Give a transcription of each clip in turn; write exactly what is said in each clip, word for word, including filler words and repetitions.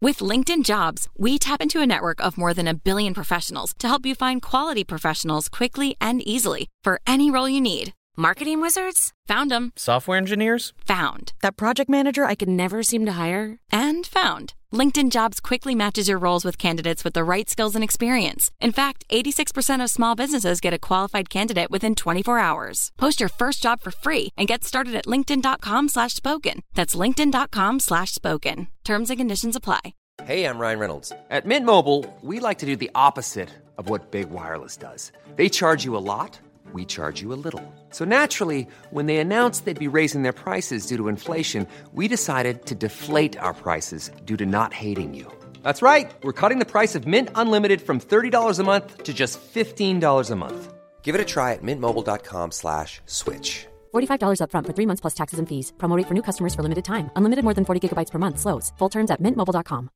With LinkedIn Jobs, we tap into a network of more than a billion professionals to help you find quality professionals quickly and easily for any role you need. Marketing wizards? Found them. Software engineers? Found. That project manager I could never seem to hire? And found. LinkedIn Jobs quickly matches your roles with candidates with the right skills and experience. In fact, eighty-six percent of small businesses get a qualified candidate within twenty-four hours. Post your first job for free and get started at linkedin.com slash spoken. That's linkedin.com slash spoken. Terms and conditions apply. Hey, I'm Ryan Reynolds. At Mint Mobile, we like to do the opposite of what Big Wireless does. They charge you a lot. We charge you a little. So naturally, when they announced they'd be raising their prices due to inflation, we decided to deflate our prices due to not hating you. That's right. We're cutting the price of Mint Unlimited from thirty dollars a month to just fifteen dollars a month. Give it a try at mintmobile.com slash switch. forty-five dollars up front for three months plus taxes and fees. Promo rate for new customers for limited time. Unlimited more than forty gigabytes per month. Slows full terms at mint mobile dot com.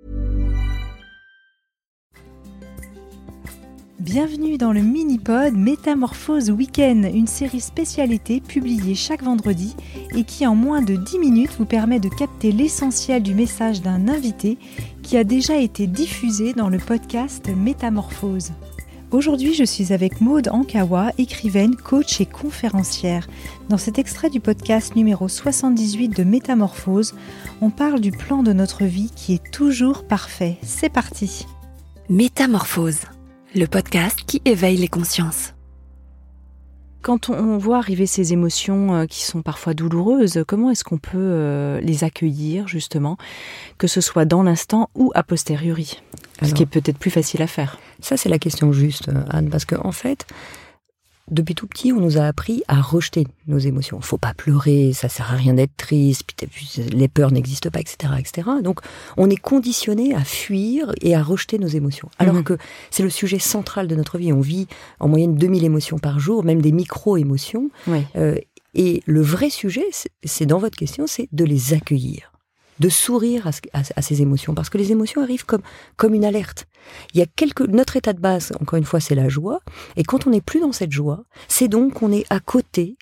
Bienvenue dans le mini-pod Métamorphose Week-end, une série spécialité publiée chaque vendredi et qui en moins de dix minutes vous permet de capter l'essentiel du message d'un invité qui a déjà été diffusé dans le podcast Métamorphose. Aujourd'hui, je suis avec Maude Ankawa, écrivaine, coach et conférencière. Dans cet extrait du podcast numéro soixante-dix-huit de Métamorphose, on parle du plan de notre vie qui est toujours parfait. C'est parti. Métamorphose, le podcast qui éveille les consciences. Quand on voit arriver ces émotions qui sont parfois douloureuses, comment est-ce qu'on peut euh, les accueillir justement, que ce soit dans l'instant ou a posteriori ? Alors, ce qui est peut-être plus facile à faire. Ça, c'est la question juste, Anne, parce qu'en en fait, depuis tout petit, on nous a appris à rejeter nos émotions. Il ne faut pas pleurer, ça ne sert à rien d'être triste, puis les peurs n'existent pas, et cetera, et cetera. Donc, on est conditionné à fuir et à rejeter nos émotions. Alors mmh. que c'est le sujet central de notre vie. On vit en moyenne deux mille émotions par jour, même des micro-émotions. Oui. Euh, et le vrai sujet, c'est, c'est dans votre question, c'est de les accueillir, de sourire à, à, à ces émotions, parce que les émotions arrivent comme, comme une alerte. Il y a quelques, notre état de base, encore une fois, c'est la joie, et quand on n'est plus dans cette joie, c'est donc qu'on est à côté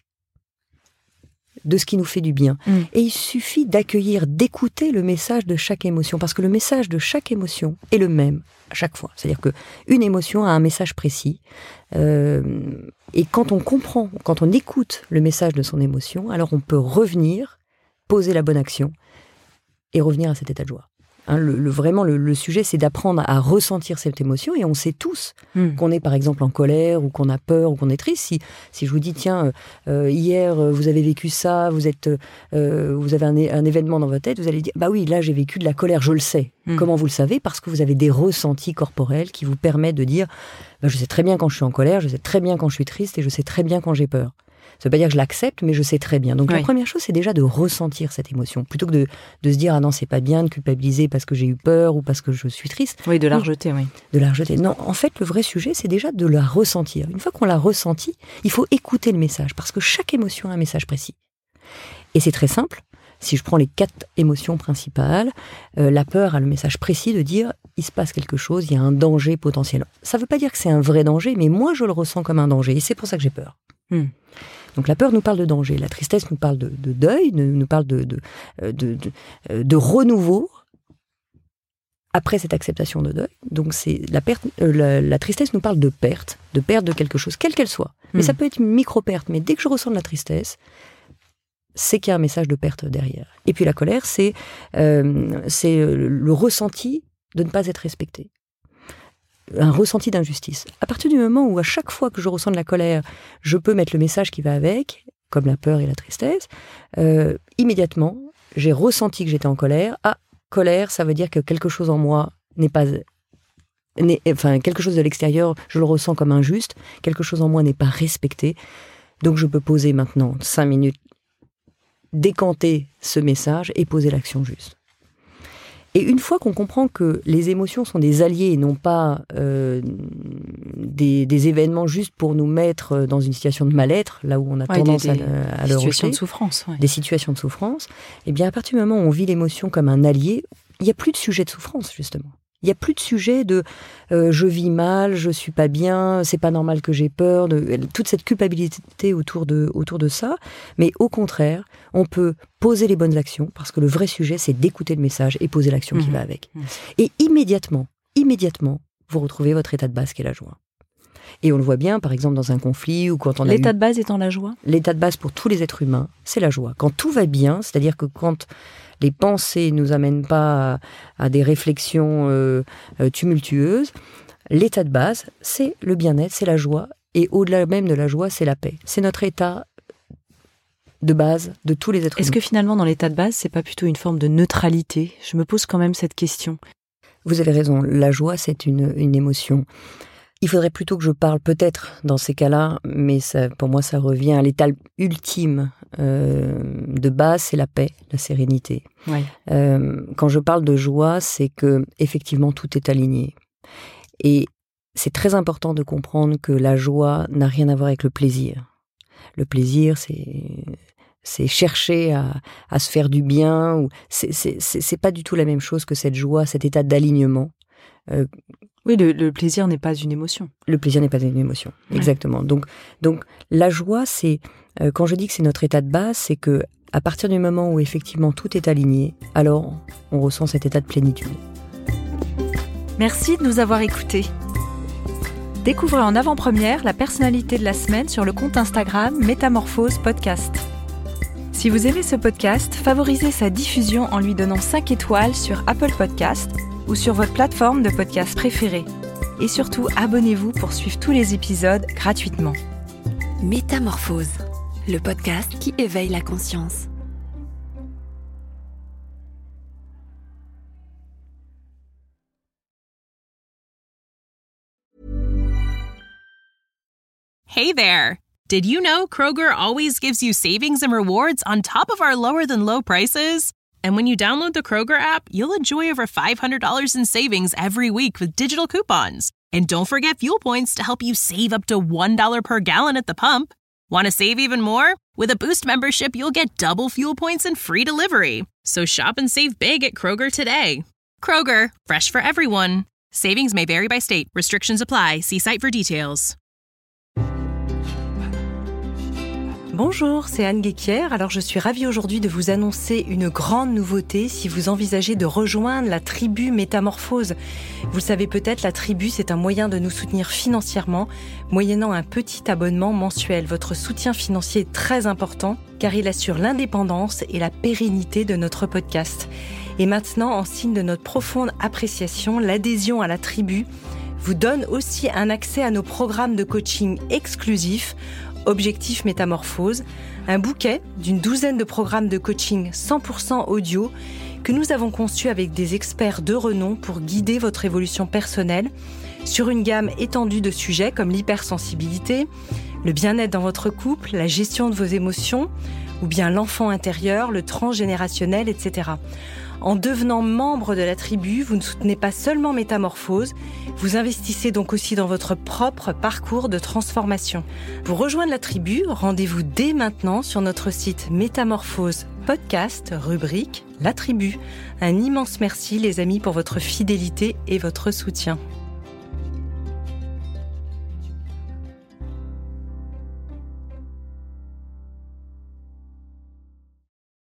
de ce qui nous fait du bien. Mmh. Et il suffit d'accueillir, d'écouter le message de chaque émotion, parce que le message de chaque émotion est le même à chaque fois. C'est-à-dire qu'une émotion a un message précis, euh, et quand on comprend, quand on écoute le message de son émotion, alors on peut revenir, poser la bonne action, et revenir à cet état de joie. Hein, le, le, vraiment, le, le sujet, c'est d'apprendre à ressentir cette émotion, et on sait tous mmh. qu'on est, par exemple, en colère, ou qu'on a peur, ou qu'on est triste. Si, si je vous dis, tiens, euh, hier, vous avez vécu ça, vous, êtes, euh, vous avez un, un événement dans votre tête, vous allez dire, bah oui, là, j'ai vécu de la colère, je le sais. Mmh. Comment vous le savez ? Parce que vous avez des ressentis corporels qui vous permettent de dire, bah, je sais très bien quand je suis en colère, je sais très bien quand je suis triste, et je sais très bien quand j'ai peur. Ça veut pas dire que je l'accepte, mais je sais très bien. Donc oui. La première chose, c'est déjà de ressentir cette émotion, plutôt que de, de se dire « Ah non, c'est pas bien de culpabiliser parce que j'ai eu peur ou parce que je suis triste. » Oui, de la rejeter, oui. De la rejeter. Non, en fait, le vrai sujet, c'est déjà de la ressentir. Une fois qu'on l'a ressentie, il faut écouter le message, parce que chaque émotion a un message précis. Et c'est très simple. Si je prends les quatre émotions principales, euh, la peur a le message précis de dire « il se passe quelque chose, il y a un danger potentiel ». Ça ne veut pas dire que c'est un vrai danger, mais moi, je le ressens comme un danger, et c'est pour ça que j'ai peur. Hmm. Donc la peur nous parle de danger, la tristesse nous parle de, de deuil, nous parle de, de, de, de, de renouveau après cette acceptation de deuil. Donc c'est la, perte, euh, la, la tristesse nous parle de perte, de perte de quelque chose, quelle qu'elle soit. Mais mmh. ça peut être une micro-perte, mais dès que je ressens de la tristesse, c'est qu'il y a un message de perte derrière. Et puis la colère, c'est, euh, c'est le ressenti de ne pas être respecté. Un ressenti d'injustice. À partir du moment où à chaque fois que je ressens de la colère, je peux mettre le message qui va avec, comme la peur et la tristesse, euh, immédiatement, j'ai ressenti que j'étais en colère. Ah, colère, ça veut dire que quelque chose en moi n'est pas... N'est, enfin, quelque chose de l'extérieur, je le ressens comme injuste, quelque chose en moi n'est pas respecté. Donc je peux poser maintenant cinq minutes, décanter ce message et poser l'action juste. Et une fois qu'on comprend que les émotions sont des alliés et non pas euh, des, des événements juste pour nous mettre dans une situation de mal-être, là où on a ouais, tendance des, des à, à le rejeter, situations de souffrance, ouais. des situations de souffrance, eh bien à partir du moment où on vit l'émotion comme un allié, il n'y a plus de sujet de souffrance, justement. Il n'y a plus de sujet de euh, je vis mal, je suis pas bien, c'est pas normal que j'ai peur, de, toute cette culpabilité autour de, autour de ça. Mais au contraire, on peut poser les bonnes actions, parce que le vrai sujet, c'est d'écouter le message et poser l'action mmh. qui va avec. Mmh. Et immédiatement, immédiatement, vous retrouvez votre état de base qui est la joie. Et on le voit bien, par exemple, dans un conflit ou quand on a L'état eu... de base étant la joie ? L'état de base pour tous les êtres humains, c'est la joie. Quand tout va bien, c'est-à-dire que quand les pensées ne nous amènent pas à, à des réflexions euh, euh, tumultueuses, l'état de base, c'est le bien-être, c'est la joie. Et au-delà même de la joie, c'est la paix. C'est notre état de base de tous les êtres humains. Est-ce que finalement, dans l'état de base, c'est pas plutôt une forme de neutralité ? Je me pose quand même cette question. Vous avez raison, la joie, c'est une, une émotion. Il faudrait plutôt que je parle peut-être dans ces cas-là, mais ça, pour moi ça revient à l'état ultime euh, de base, c'est la paix, la sérénité. Ouais. Euh, quand je parle de joie, c'est que effectivement tout est aligné. Et c'est très important de comprendre que la joie n'a rien à voir avec le plaisir. Le plaisir, c'est c'est chercher à, à se faire du bien. Ou c'est, c'est, c'est, c'est pas du tout la même chose que cette joie, cet état d'alignement. Euh, Oui, le, le plaisir n'est pas une émotion. Le plaisir n'est pas une émotion, ouais. Exactement. Donc, donc, la joie, c'est euh, quand je dis que c'est notre état de base, c'est que à partir du moment où effectivement tout est aligné, alors on ressent cet état de plénitude. Merci de nous avoir écoutés. Découvrez en avant-première la personnalité de la semaine sur le compte Instagram Métamorphose Podcast. Si vous aimez ce podcast, favorisez sa diffusion en lui donnant cinq étoiles sur Apple Podcasts ou sur votre plateforme de podcast préférée. Et surtout, abonnez-vous pour suivre tous les épisodes gratuitement. Métamorphose, le podcast qui éveille la conscience. Hey there! Did you know Kroger always gives you savings and rewards on top of our lower-than-low prices? And when you download the Kroger app, you'll enjoy over five hundred dollars in savings every week with digital coupons. And don't forget fuel points to help you save up to one dollar per gallon at the pump. Want to save even more? With a Boost membership, you'll get double fuel points and free delivery. So shop and save big at Kroger today. Kroger, fresh for everyone. Savings may vary by state. Restrictions apply. See site for details. Bonjour, c'est Anne Guéquière. Alors je suis ravie aujourd'hui de vous annoncer une grande nouveauté si vous envisagez de rejoindre la tribu Métamorphose. Vous le savez peut-être, la tribu, c'est un moyen de nous soutenir financièrement, moyennant un petit abonnement mensuel. Votre soutien financier est très important car il assure l'indépendance et la pérennité de notre podcast. Et maintenant, en signe de notre profonde appréciation, l'adhésion à la tribu vous donne aussi un accès à nos programmes de coaching exclusifs, Objectif Métamorphose, un bouquet d'une douzaine de programmes de coaching cent pour cent audio que nous avons conçus avec des experts de renom pour guider votre évolution personnelle sur une gamme étendue de sujets comme l'hypersensibilité, le bien-être dans votre couple, la gestion de vos émotions, ou bien l'enfant intérieur, le transgénérationnel, et cetera. En devenant membre de la tribu, vous ne soutenez pas seulement Métamorphose, vous investissez donc aussi dans votre propre parcours de transformation. Pour rejoindre la tribu, rendez-vous dès maintenant sur notre site Métamorphose Podcast, rubrique La Tribu. Un immense merci les amis pour votre fidélité et votre soutien.